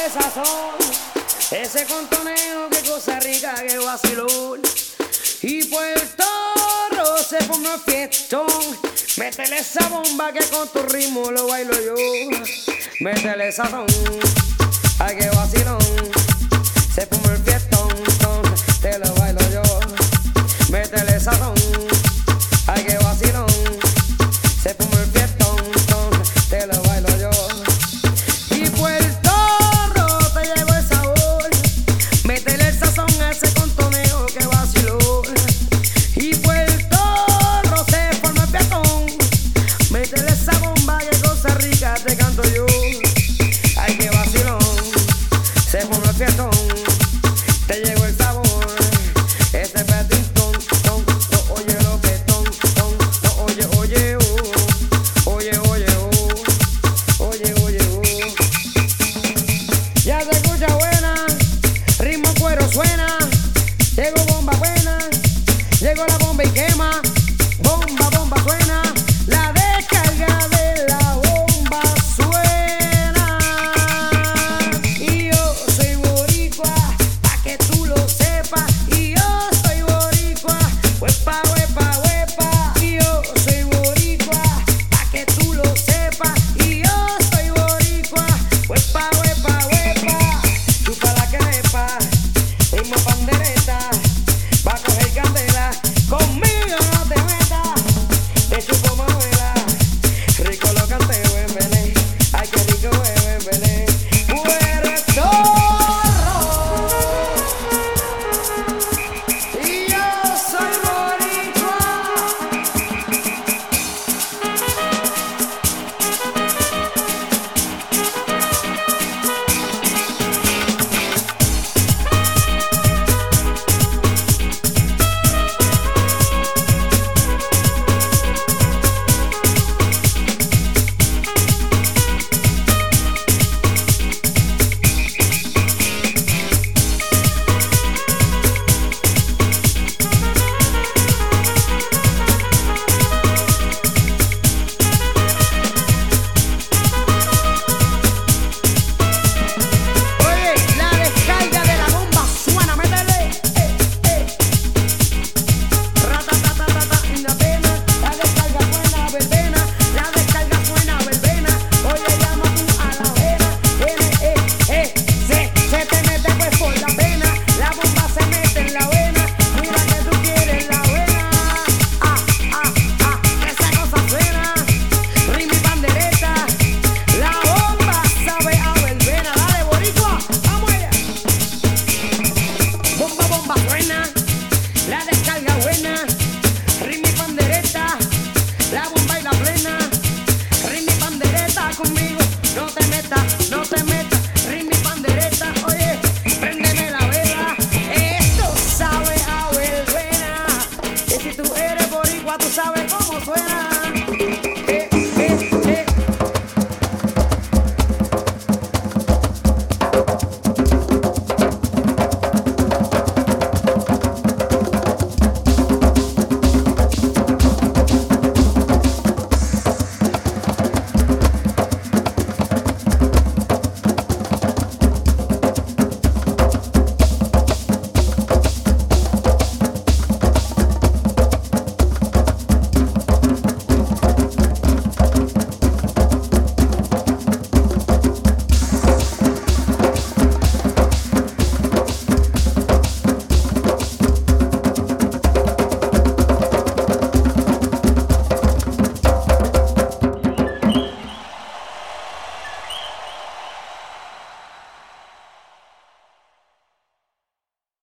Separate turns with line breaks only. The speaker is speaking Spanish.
ese sazón, ese contoneo, qué cosa rica, qué vacilón. Y Puerto Rico se pone un fiestón. Métele esa bomba que con tu ritmo lo bailo yo. Métele sazón, ay qué vacilón. Se pone el fiestón, te lo bailo yo. Métele sazón, ay qué vacilón. Se pone el fiestón, te lo bailo yo. Y Puerto Rico te llegó el sabor. Métele el sazón a ese contoneo que vacilón. Y Puerto Rico se forma el fiestón. Métele esa bomba que cosa rica te canto yo. Ay qué vacilón. Se forma el fiestón. Te llegó el sabor. Ese petitón, no oye lo que no oye, oye, oye, oye, oye, oye, ya se escucha buena, ritmo cuero suena, llegó bomba buena, llegó la bomba y quema, bomba, bomba suena, la descarga de la bomba suena. Y yo soy boricua, pa' que tú lo sepas, y yo soy boricua, huepa, huepa, huepa. Y yo soy boricua, pa' que tú lo sepas, y yo soy boricua, huepa, huepa, huepa. Chupa la querepa, ritmo pandereta, va a coger candela, conmigo no te metas, te chupo manuela, rico lo canteo en Belén, ay que rico es en Belén. Puerto Rico, y yo soy boricua. Oye, la descarga de la bomba suena, métele, ratatatatata, en la pena, la descarga suena, verbena, la descarga suena, verbena, oye, llama tú a la vena, se te mete pues por la pena, la bomba se mete en la vena, mira que tú quieres la vena, esa cosa suena, ritmo y pandereta, la bomba sabe a verbena, dale boricua, vamos allá. Bomba, bomba suena, la descarga buena, ritmo y pandereta, la bomba y la plena, ritmo y pandereta conmigo.